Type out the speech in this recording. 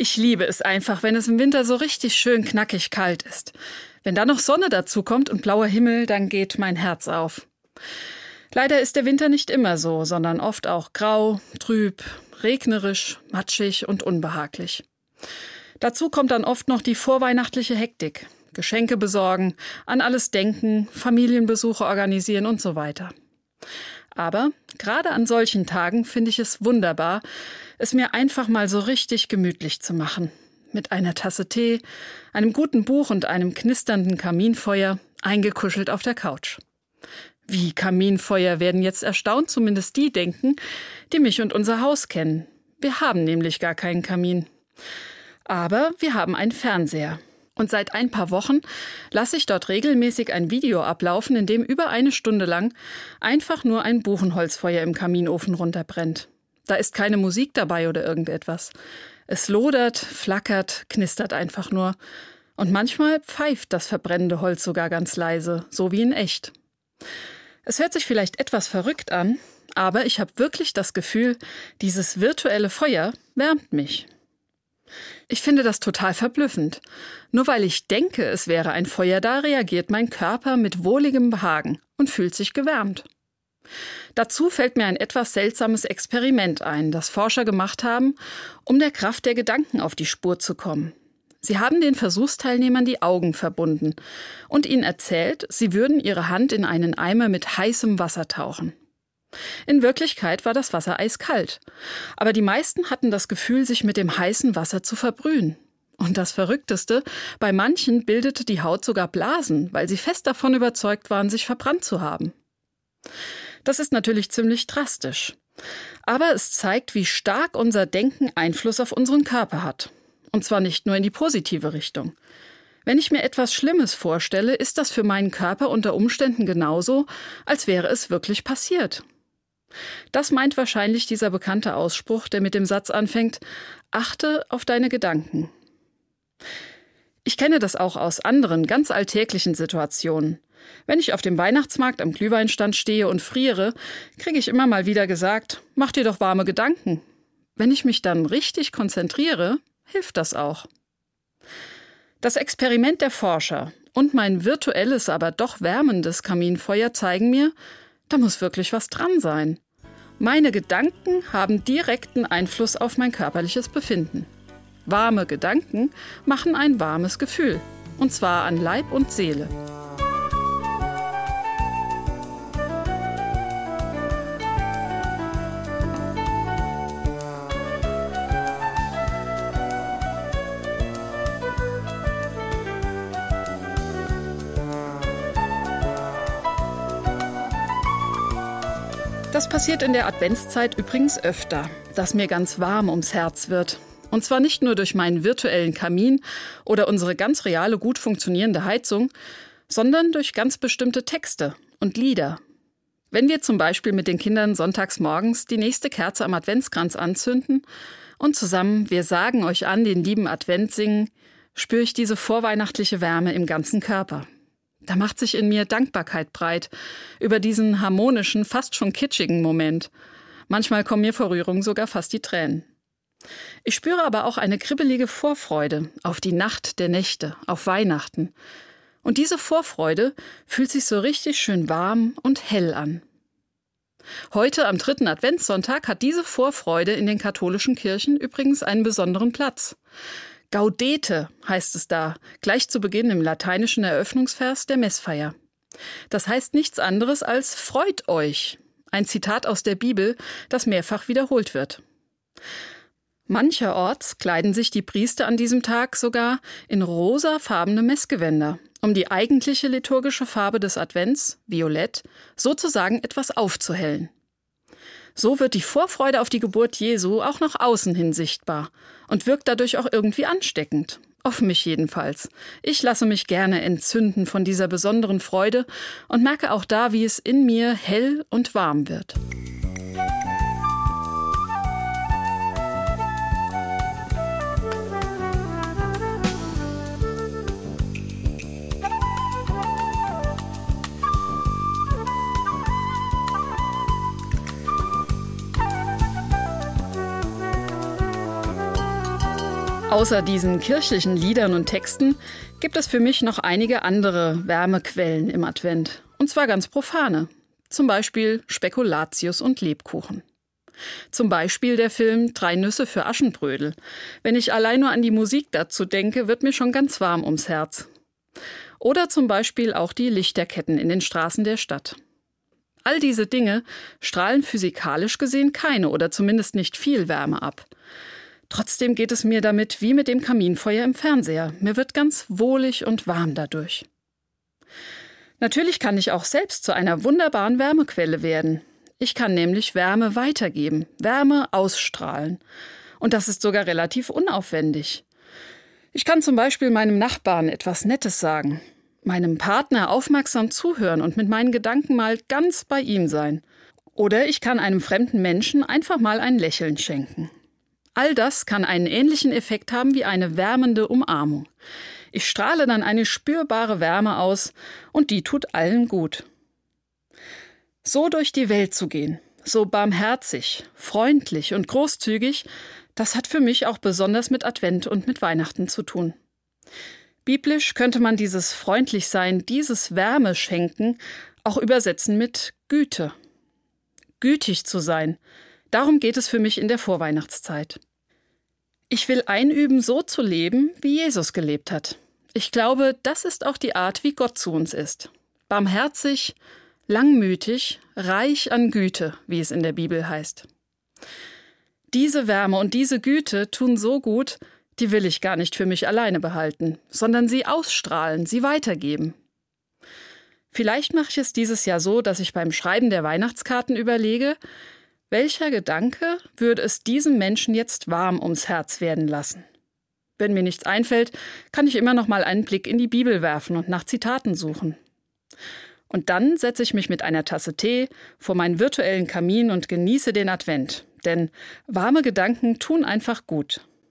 Ich liebe es einfach, wenn es im Winter so richtig schön knackig kalt ist. Wenn dann noch Sonne dazu kommt und blauer Himmel, dann geht mein Herz auf. Leider ist der Winter nicht immer so, sondern oft auch grau, trüb, regnerisch, matschig und unbehaglich. Dazu kommt dann oft noch die vorweihnachtliche Hektik. Geschenke besorgen, an alles denken, Familienbesuche organisieren und so weiter. Aber gerade an solchen Tagen finde ich es wunderbar, es mir einfach mal so richtig gemütlich zu machen. Mit einer Tasse Tee, einem guten Buch und einem knisternden Kaminfeuer, eingekuschelt auf der Couch. Wie Kaminfeuer, werden jetzt erstaunt zumindest die denken, die mich und unser Haus kennen. Wir haben nämlich gar keinen Kamin. Aber wir haben einen Fernseher. Und seit ein paar Wochen lasse ich dort regelmäßig ein Video ablaufen, in dem über eine Stunde lang einfach nur ein Buchenholzfeuer im Kaminofen runterbrennt. Da ist keine Musik dabei oder irgendetwas. Es lodert, flackert, knistert einfach nur. Und manchmal pfeift das verbrennende Holz sogar ganz leise, so wie in echt. Es hört sich vielleicht etwas verrückt an, aber ich habe wirklich das Gefühl, dieses virtuelle Feuer wärmt mich. Ich finde das total verblüffend. Nur weil ich denke, es wäre ein Feuer da, reagiert mein Körper mit wohligem Behagen und fühlt sich gewärmt. Dazu fällt mir ein etwas seltsames Experiment ein, das Forscher gemacht haben, um der Kraft der Gedanken auf die Spur zu kommen. Sie haben den Versuchsteilnehmern die Augen verbunden und ihnen erzählt, sie würden ihre Hand in einen Eimer mit heißem Wasser tauchen. In Wirklichkeit war das Wasser eiskalt, aber die meisten hatten das Gefühl, sich mit dem heißen Wasser zu verbrühen. Und das Verrückteste, bei manchen bildete die Haut sogar Blasen, weil sie fest davon überzeugt waren, sich verbrannt zu haben. Das ist natürlich ziemlich drastisch. Aber es zeigt, wie stark unser Denken Einfluss auf unseren Körper hat. Und zwar nicht nur in die positive Richtung. Wenn ich mir etwas Schlimmes vorstelle, ist das für meinen Körper unter Umständen genauso, als wäre es wirklich passiert. Das meint wahrscheinlich dieser bekannte Ausspruch, der mit dem Satz anfängt: Achte auf deine Gedanken. Ich kenne das auch aus anderen, ganz alltäglichen Situationen. Wenn ich auf dem Weihnachtsmarkt am Glühweinstand stehe und friere, kriege ich immer mal wieder gesagt: Mach dir doch warme Gedanken. Wenn ich mich dann richtig konzentriere, hilft das auch. Das Experiment der Forscher und mein virtuelles, aber doch wärmendes Kaminfeuer zeigen mir, da muss wirklich was dran sein. Meine Gedanken haben direkten Einfluss auf mein körperliches Befinden. Warme Gedanken machen ein warmes Gefühl. Und zwar an Leib und Seele. Das passiert in der Adventszeit übrigens öfter, dass mir ganz warm ums Herz wird. Und zwar nicht nur durch meinen virtuellen Kamin oder unsere ganz reale, gut funktionierende Heizung, sondern durch ganz bestimmte Texte und Lieder. Wenn wir zum Beispiel mit den Kindern sonntags morgens die nächste Kerze am Adventskranz anzünden und zusammen "Wir sagen euch an, den lieben Advent" singen, spüre ich diese vorweihnachtliche Wärme im ganzen Körper. Da macht sich in mir Dankbarkeit breit über diesen harmonischen, fast schon kitschigen Moment. Manchmal kommen mir vor Rührung sogar fast die Tränen. Ich spüre aber auch eine kribbelige Vorfreude auf die Nacht der Nächte, auf Weihnachten. Und diese Vorfreude fühlt sich so richtig schön warm und hell an. Heute, am 3. Adventssonntag, hat diese Vorfreude in den katholischen Kirchen übrigens einen besonderen Platz. Gaudete heißt es da, gleich zu Beginn im lateinischen Eröffnungsvers der Messfeier. Das heißt nichts anderes als "Freut euch", ein Zitat aus der Bibel, das mehrfach wiederholt wird. Mancherorts kleiden sich die Priester an diesem Tag sogar in rosafarbene Messgewänder, um die eigentliche liturgische Farbe des Advents, Violett, sozusagen etwas aufzuhellen. So wird die Vorfreude auf die Geburt Jesu auch nach außen hin sichtbar und wirkt dadurch auch irgendwie ansteckend. Auf mich jedenfalls. Ich lasse mich gerne entzünden von dieser besonderen Freude und merke auch da, wie es in mir hell und warm wird. Außer diesen kirchlichen Liedern und Texten gibt es für mich noch einige andere Wärmequellen im Advent. Und zwar ganz profane. Zum Beispiel Spekulatius und Lebkuchen. Zum Beispiel der Film 3 Nüsse für Aschenbrödel. Wenn ich allein nur an die Musik dazu denke, wird mir schon ganz warm ums Herz. Oder zum Beispiel auch die Lichterketten in den Straßen der Stadt. All diese Dinge strahlen physikalisch gesehen keine oder zumindest nicht viel Wärme ab. Trotzdem geht es mir damit wie mit dem Kaminfeuer im Fernseher. Mir wird ganz wohlig und warm dadurch. Natürlich kann ich auch selbst zu einer wunderbaren Wärmequelle werden. Ich kann nämlich Wärme weitergeben, Wärme ausstrahlen. Und das ist sogar relativ unaufwendig. Ich kann zum Beispiel meinem Nachbarn etwas Nettes sagen, meinem Partner aufmerksam zuhören und mit meinen Gedanken mal ganz bei ihm sein. Oder ich kann einem fremden Menschen einfach mal ein Lächeln schenken. All das kann einen ähnlichen Effekt haben wie eine wärmende Umarmung. Ich strahle dann eine spürbare Wärme aus und die tut allen gut. So durch die Welt zu gehen, so barmherzig, freundlich und großzügig, das hat für mich auch besonders mit Advent und mit Weihnachten zu tun. Biblisch könnte man dieses Freundlichsein, dieses Wärme schenken, auch übersetzen mit Güte. Gütig zu sein. Darum geht es für mich in der Vorweihnachtszeit. Ich will einüben, so zu leben, wie Jesus gelebt hat. Ich glaube, das ist auch die Art, wie Gott zu uns ist. Barmherzig, langmütig, reich an Güte, wie es in der Bibel heißt. Diese Wärme und diese Güte tun so gut, die will ich gar nicht für mich alleine behalten, sondern sie ausstrahlen, sie weitergeben. Vielleicht mache ich es dieses Jahr so, dass ich beim Schreiben der Weihnachtskarten überlege, welcher Gedanke würde es diesem Menschen jetzt warm ums Herz werden lassen? Wenn mir nichts einfällt, kann ich immer noch mal einen Blick in die Bibel werfen und nach Zitaten suchen. Und dann setze ich mich mit einer Tasse Tee vor meinen virtuellen Kamin und genieße den Advent. Denn warme Gedanken tun einfach gut.